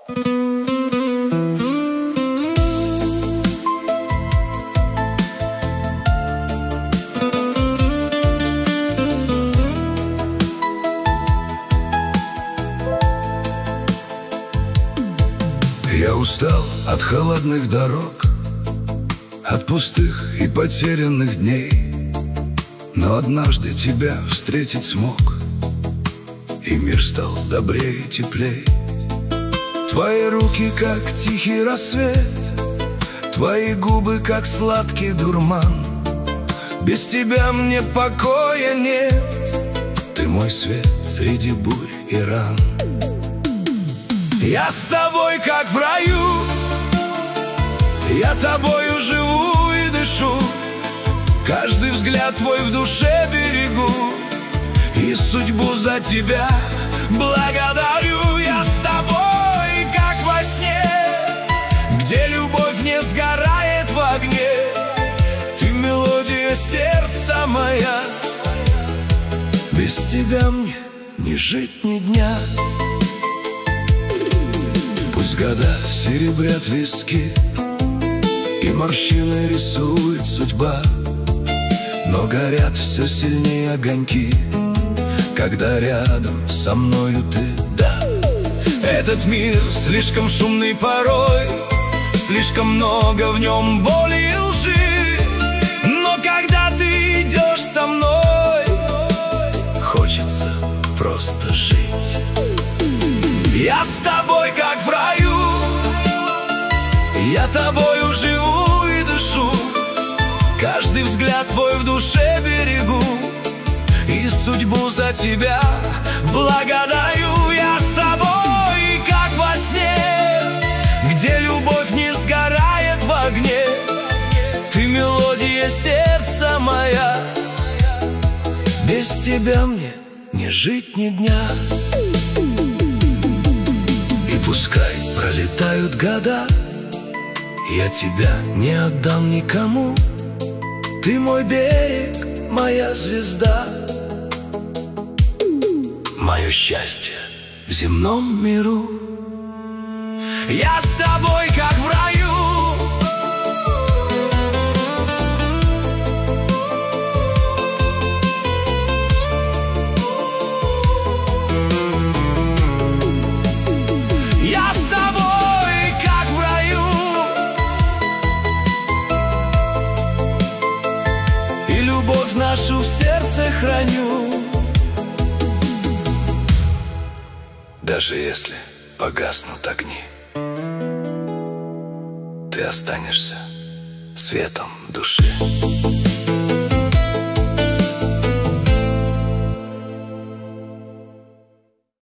Я устал от холодных дорог, от пустых и потерянных дней, но однажды тебя встретить смог, и мир стал добрее и теплей. Твои руки, как тихий рассвет, твои губы, как сладкий дурман. Без тебя мне покоя нет, ты мой свет среди бурь и ран. Я с тобой, как в раю, я тобою живу и дышу. Каждый взгляд твой в душе берегу, и судьбу за тебя благодарю. Я с тобой, как во сне, где любовь не сгорает в огне. Ты мелодия сердца моя, без тебя мне не жить ни дня. Пусть года серебрят виски и морщины рисует судьба, но горят все сильнее огоньки, когда рядом со мною ты, да. Этот мир слишком шумный порой, слишком много в нем боли и лжи, но когда ты идешь со мной, хочется просто жить. Я с тобой, как в раю, я тобою живу и дышу. Каждый взгляд твой в душе берегу, и судьбу за тебя благодарю. Я с тобой, как во сне, где любовь не сгорает в огне. Ты мелодия сердца моя, без тебя мне не жить ни дня. И пускай пролетают года, я тебя не отдам никому. Ты мой берег, моя звезда, мое счастье в земном миру. Я с тобой, как в раю, я с тобой, как в раю, и любовь нашу в сердце храню. Даже если погаснут огни, ты останешься светом души.